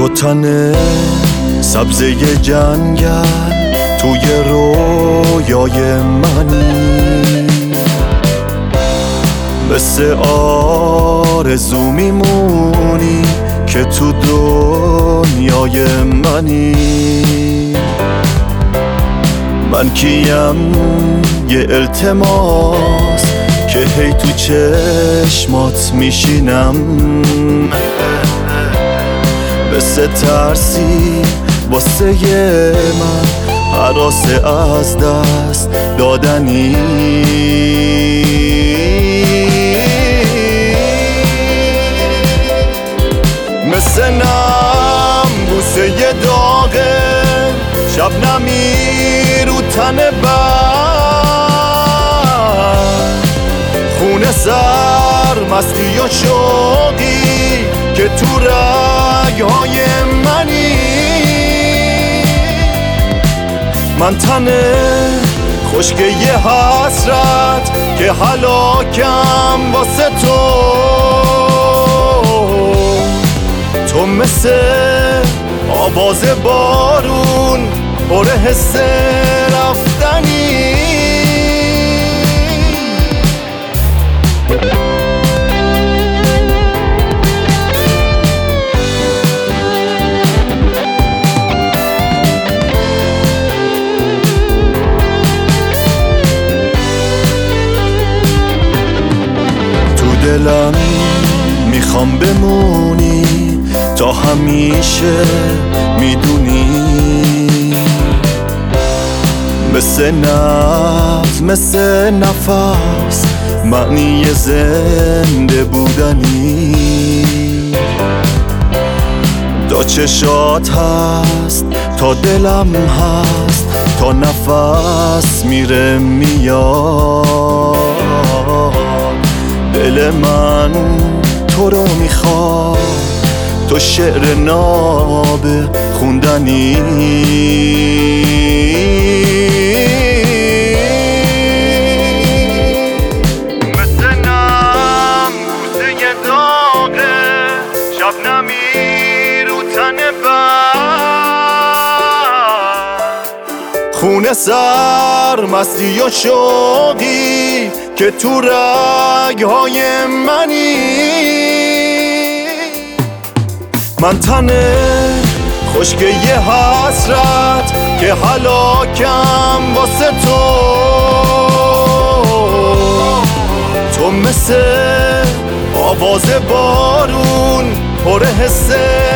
تو تن سبزه جنگل توی رویای منی، مثل آرزو میمونی که تو دنیای منی. من کیم یه التماس که هی تو چشمات میشینم، مثل ترسی واسه من هراس از دست دادنی. مثل نم بوسه یه داغه شبنمی رو تن بر، خونه سر مستی و شوقی که تو رگهای منی. من تن خشک یه حسرت که هلاکم واسه تو مثل آواز بارون پر حس رفتنی. تو دلم میخوام بمونی تا همیشه، میدونی مثل نفس مثل نفس معنی زنده بودنی. تا چشات هست تا دلم هست تا نفس میره میاد، دل من تو رو میخواد، تو شعر ناب خوندنی. مثل نم بوسه یه داغه شبنمی رو تن بر، خونه سر مستی و شوقی که تو رگهای منی. من تن خشک یه حسرت که هلاکم واسه تو مثل آواز بارون پر حس